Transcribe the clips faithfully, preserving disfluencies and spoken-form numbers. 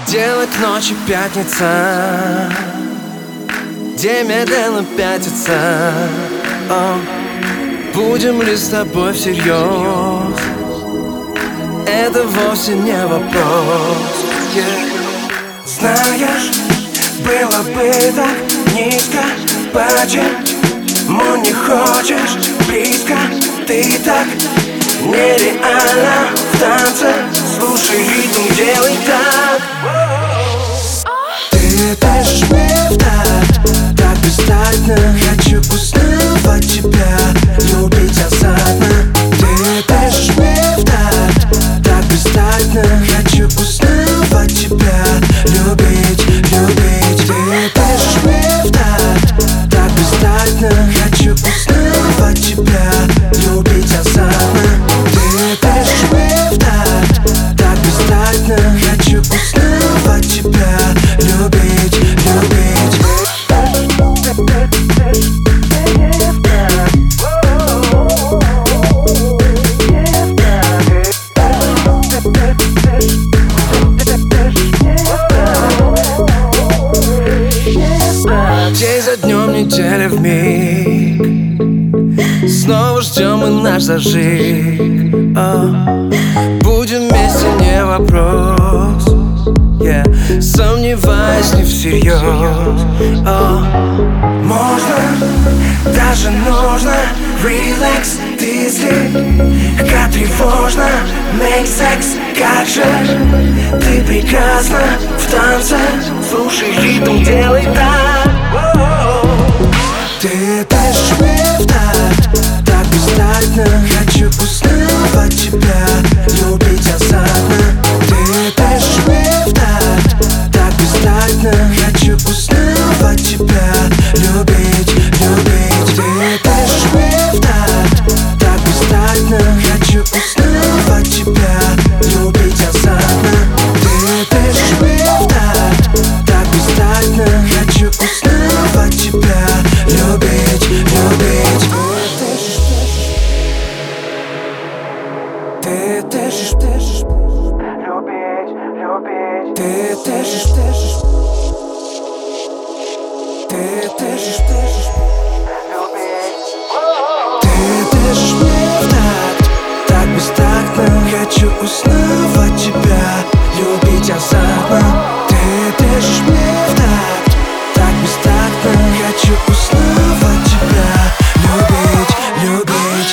Делать ночи пятница, день медленно пятится. О, будем ли с тобой всерьез? Это вовсе не вопрос. yeah. Знаешь, было бы так низко, почему не хочешь близко? Ты так нереально в танце. Слушай ритм, делай так. Ты дышишь мне в такт, так бесстатно. Хочу узнавать тебя, любить азартно. Ты дышишь мне в такт, так бесстатно. Хочу узнавать тебя, любить, любить. Ты дышишь мне в такт, так бесстатно. Хочу узнавать тебя, любить азартно. Ты дышишь мне в такт, так бесстатно. Хочу узнавать тебя, любить, любить. День за днем, неделя в миг. Снова ждем мы наш зажиг. О, будем вместе, не вопрос. yeah. Сомневаюсь не всерьез. О, можно, даже нужно. Relax, ты слегка тревожно. Make sex, как же ты прекрасна в танце. Слушай ритм, делай так. Ты дышишь мне в такт, так бесстатно. Хочу узнавать тебя, любить азартно. Ты дышишь мне в такт, так бесстатно. Хочу узнавать тебя, любить, любить. Ты дышишь мне в такт, так бесстатно. Хочу узнавать тебя, любить азартно. Ты дышишь мне в такт, так бесстатно. Хочу узнавать тебя, любить, любить. Ты дышишь, дышишь, любить, любить. Ты дышишь, дышишь. Ты дышишь, дышишь, любить. Ты дышишь мне в такт, так бестактно. Хочу узнавать тебя, любить азартно. Ты дышишь мне в такт, так бестактно. Хочу узнавать тебя, любить, любить.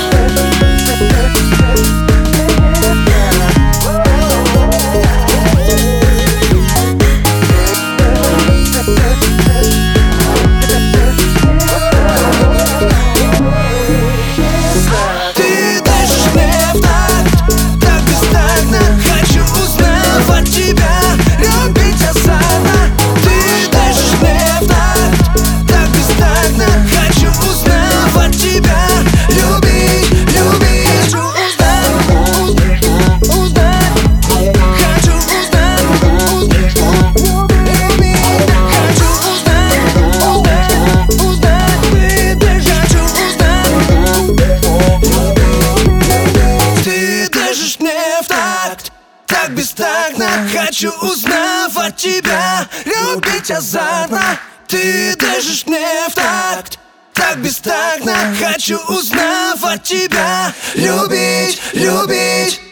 Ты дышишь мне в такт, так бестактно. Хочу узнавать тебя, любить азартно. Ты дышишь мне в такт, так бестактно. Хочу узнавать тебя, любить, любить. Хочу узнать, узнать, хочу узнать, узнать, любить. Хочу узнать, узнать, узнать, ты хочу узнать. Ты дышишь мне в такт, так бестактно. Хочу узнавать тебя, любить азартно. Ты дышишь мне в такт, так бестактно. Хочу узнавать тебя, любить, любить.